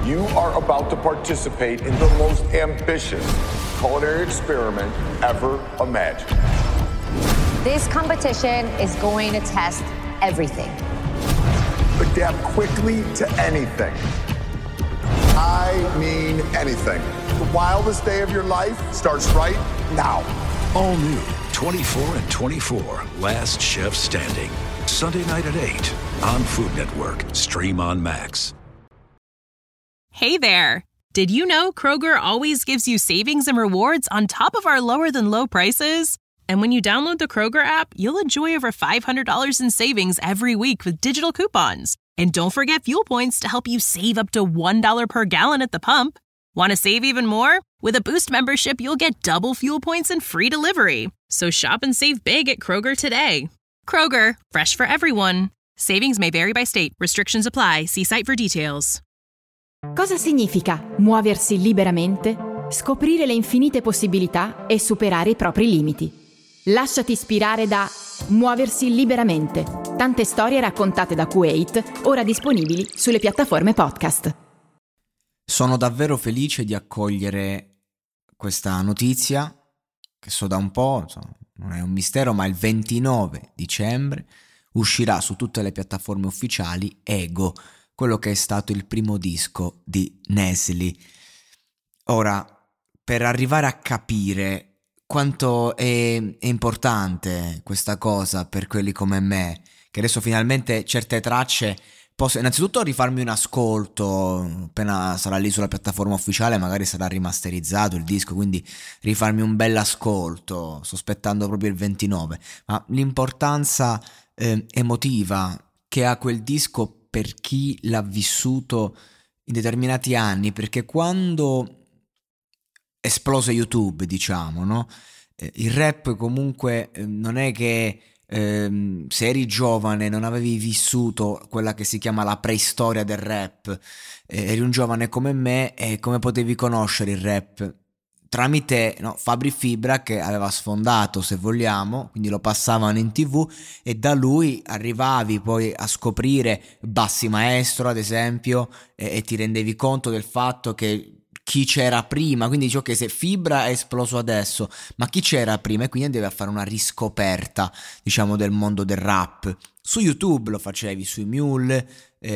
You are about to participate in the most ambitious culinary experiment ever imagined. This competition is going to test everything. Adapt quickly to anything. I mean anything. The wildest day of your life starts right now. All new 24 and 24, Last Chef Standing. Sunday night at 8 on Food Network. Stream on Max. Hey there! Did you know Kroger always gives you savings and rewards on top of our lower-than-low prices? And when you download the Kroger app, you'll enjoy over $500 in savings every week with digital coupons. And don't forget fuel points to help you save up to $1 per gallon at the pump. Want to save even more? With a Boost membership, you'll get double fuel points and free delivery. So shop and save big at Kroger today. Kroger, fresh for everyone. Savings may vary by state. Restrictions apply. See site for details. Cosa significa muoversi liberamente, scoprire le infinite possibilità e superare i propri limiti? Lasciati ispirare da Muoversi liberamente. Tante storie raccontate da Kuwait, ora disponibili sulle piattaforme podcast. Sono davvero felice di accogliere questa notizia, che so da un po', insomma, non è un mistero, ma il 29 dicembre uscirà su tutte le piattaforme ufficiali Ego, quello che è stato il primo disco di Nesli. Ora, per arrivare a capire quanto è importante questa cosa per quelli come me, che adesso finalmente certe tracce posso innanzitutto rifarmi un ascolto, appena sarà lì sulla piattaforma ufficiale magari sarà rimasterizzato il disco, quindi rifarmi un bel ascolto, sospettando proprio il 29, ma l'importanza emotiva che ha quel disco per chi l'ha vissuto in determinati anni, perché quando esplose YouTube, diciamo, no? Il rap comunque non è che se eri giovane non avevi vissuto quella che si chiama la preistoria del rap, eri un giovane come me e come potevi conoscere il rap? Tramite Fabri Fibra, che aveva sfondato, se vogliamo, quindi lo passavano in TV e da lui arrivavi poi a scoprire Bassi Maestro ad esempio e ti rendevi conto del fatto che chi c'era prima, quindi dici ok, se Fibra è esploso adesso, ma chi c'era prima? E quindi andavi a fare una riscoperta, diciamo, del mondo del rap. Su YouTube lo facevi, sui Mule,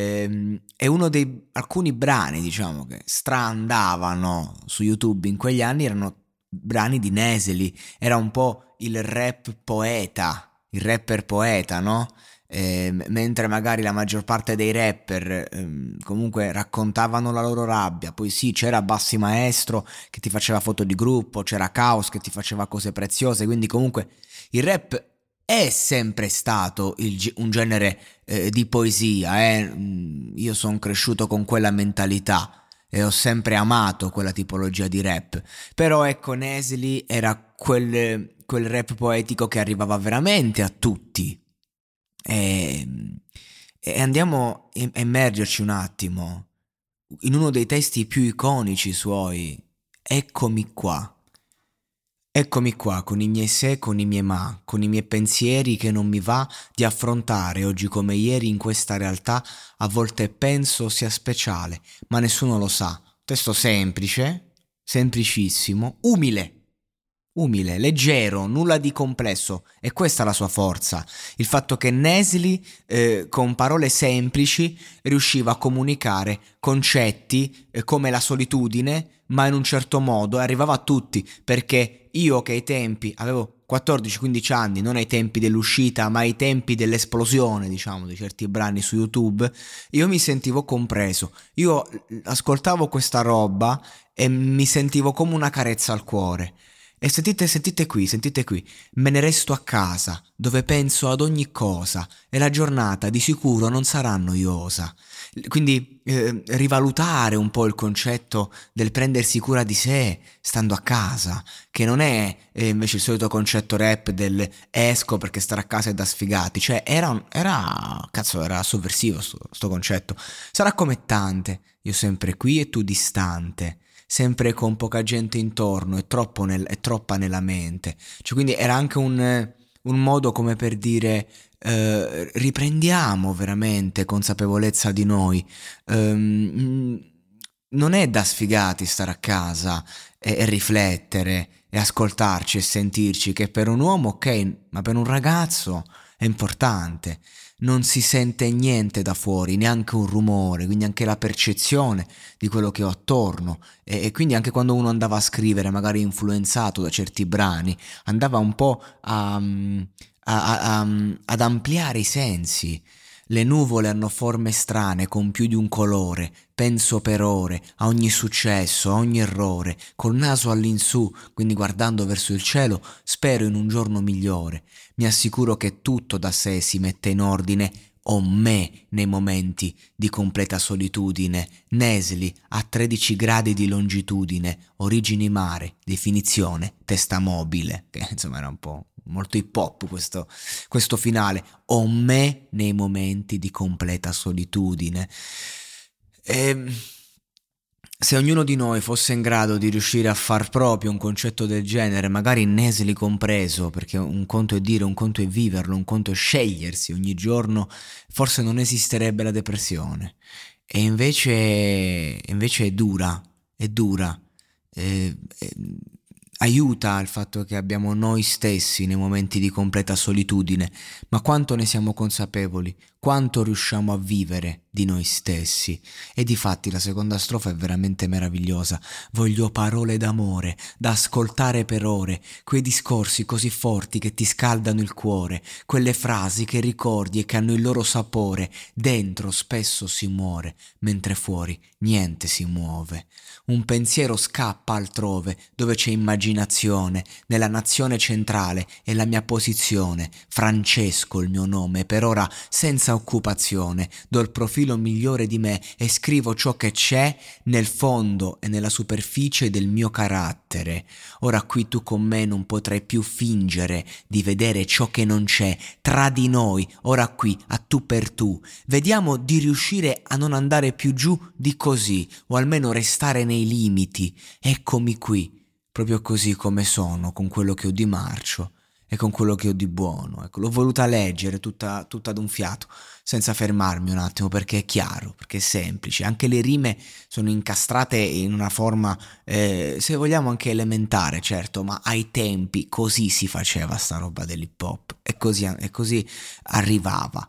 e alcuni brani, diciamo, che straandavano su YouTube in quegli anni erano brani di Nesli, era un po' il rap poeta, il rapper poeta, no? Mentre magari la maggior parte dei rapper comunque raccontavano la loro rabbia, poi sì, c'era Bassi Maestro che ti faceva foto di gruppo, c'era Caos che ti faceva cose preziose, quindi comunque il rap è sempre stato un genere di poesia, io sono cresciuto con quella mentalità e ho sempre amato quella tipologia di rap, però ecco, Nesli era quel rap poetico che arrivava veramente a tutti. E andiamo a immergerci un attimo in uno dei testi più iconici suoi, Eccomi qua con i miei se, con i miei ma, con i miei pensieri che non mi va di affrontare oggi come ieri in questa realtà, a volte penso sia speciale, ma nessuno lo sa. Testo semplice, semplicissimo, umile, leggero, nulla di complesso, e questa è la sua forza, il fatto che Nesli con parole semplici riusciva a comunicare concetti come la solitudine, ma in un certo modo arrivava a tutti, perché io che ai tempi avevo 14-15 anni, non ai tempi dell'uscita ma ai tempi dell'esplosione, diciamo, di certi brani su YouTube, io mi sentivo compreso, io ascoltavo questa roba e mi sentivo come una carezza al cuore. E sentite qui, me ne resto a casa, dove penso ad ogni cosa, e la giornata di sicuro non sarà noiosa. Quindi rivalutare un po' il concetto del prendersi cura di sé stando a casa, che non è invece il solito concetto rap del esco perché stare a casa è da sfigati, cioè era sovversivo sto concetto. Sarà come tante, io sempre qui e tu distante, sempre con poca gente intorno e troppa nella mente, cioè, quindi era anche un modo come per dire riprendiamo veramente consapevolezza di noi, non è da sfigati stare a casa e riflettere e ascoltarci e sentirci, che per un uomo ok, ma per un ragazzo è importante. Non si sente niente da fuori, neanche un rumore, quindi anche la percezione di quello che ho attorno, e quindi anche quando uno andava a scrivere, magari influenzato da certi brani, andava un po' ad ampliare i sensi. Le nuvole hanno forme strane con più di un colore, penso per ore a ogni successo, a ogni errore, col naso all'insù, quindi guardando verso il cielo, spero in un giorno migliore. Mi assicuro che tutto da sé si mette in ordine, o me nei momenti di completa solitudine. Nesli a 13 gradi di longitudine, origini mare, definizione testa mobile, che insomma era un po' molto hip hop questo finale. O me nei momenti di completa solitudine. Se ognuno di noi fosse in grado di riuscire a far proprio un concetto del genere, magari Nesli compreso, perché un conto è dire, un conto è viverlo, un conto è scegliersi ogni giorno, forse non esisterebbe la depressione. E invece è dura, aiuta il fatto che abbiamo noi stessi nei momenti di completa solitudine, ma quanto ne siamo consapevoli, quanto riusciamo a vivere di noi stessi. E difatti la seconda strofa è veramente meravigliosa. Voglio parole d'amore da ascoltare per ore, quei discorsi così forti che ti scaldano il cuore, quelle frasi che ricordi e che hanno il loro sapore. Dentro spesso si muore, mentre fuori niente si muove. Un pensiero scappa altrove, dove c'è immaginazione. Nella nazione centrale è la mia posizione. Francesco il mio nome, per ora senza occupazione. Do il profilo migliore di me e scrivo ciò che c'è nel fondo e nella superficie del mio carattere. Ora qui tu con me non potrai più fingere di vedere ciò che non c'è tra di noi. Ora qui, a tu per tu. Vediamo di riuscire a non andare più giù di così, o almeno restare nei limiti. Eccomi qui, proprio così come sono, con quello che ho di marcio e con quello che ho di buono. Ecco, l'ho voluta leggere tutta ad un fiato, senza fermarmi un attimo, perché è chiaro, perché è semplice. Anche le rime sono incastrate in una forma, se vogliamo anche elementare, certo, ma ai tempi così si faceva sta roba dell'hip hop, e così arrivava.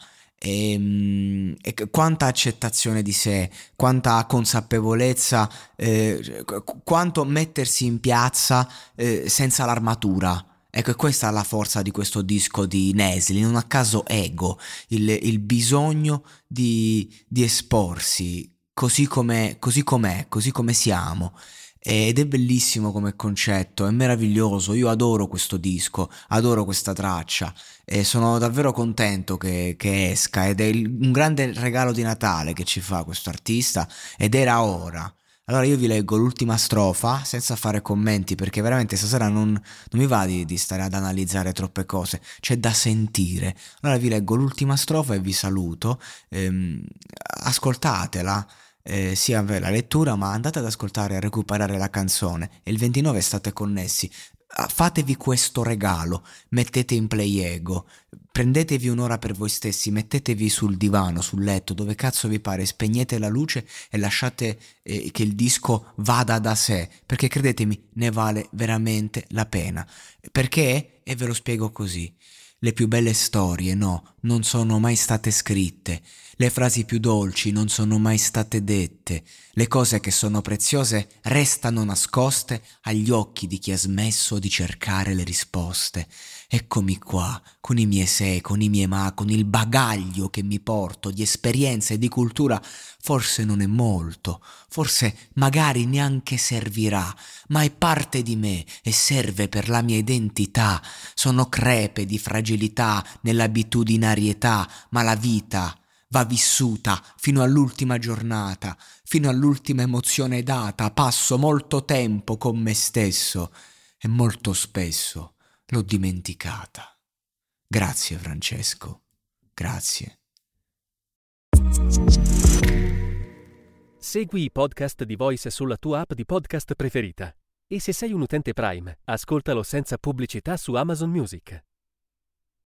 E quanta accettazione di sé, quanta consapevolezza, quanto mettersi in piazza senza l'armatura. Ecco, questa è la forza di questo disco di Nesli, non a caso ego, il bisogno di esporsi così com'è, così come siamo. Ed è bellissimo come concetto, è meraviglioso. Io adoro questo disco, adoro questa traccia e sono davvero contento che esca, ed è un grande regalo di Natale che ci fa questo artista, ed era ora. Allora io vi leggo l'ultima strofa senza fare commenti, perché veramente stasera non mi va di stare ad analizzare troppe cose, c'è da sentire. Allora vi leggo l'ultima strofa e vi saluto. Ascoltatela. Sia la lettura, ma andate ad ascoltare e a recuperare la canzone, e il 29 state connessi. Fatevi questo regalo, mettete in play ego, prendetevi un'ora per voi stessi, mettetevi sul divano, sul letto, dove cazzo vi pare, spegnete la luce e lasciate che il disco vada da sé, perché credetemi, ne vale veramente la pena. Perché? E ve lo spiego così. Le più belle storie, no, non sono mai state scritte. Le frasi più dolci non sono mai state dette. Le cose che sono preziose restano nascoste agli occhi di chi ha smesso di cercare le risposte. Eccomi qua, con i miei se, con i miei ma, con il bagaglio che mi porto di esperienza e di cultura. Forse non è molto, forse magari neanche servirà, ma è parte di me e serve per la mia identità. Sono crepe di fragilità nell'abitudinarietà, ma la vita va vissuta fino all'ultima giornata, fino all'ultima emozione data. Passo molto tempo con me stesso e molto spesso l'ho dimenticata. Grazie Francesco, grazie. Segui i podcast di Voice sulla tua app di podcast preferita. E se sei un utente Prime, ascoltalo senza pubblicità su Amazon Music.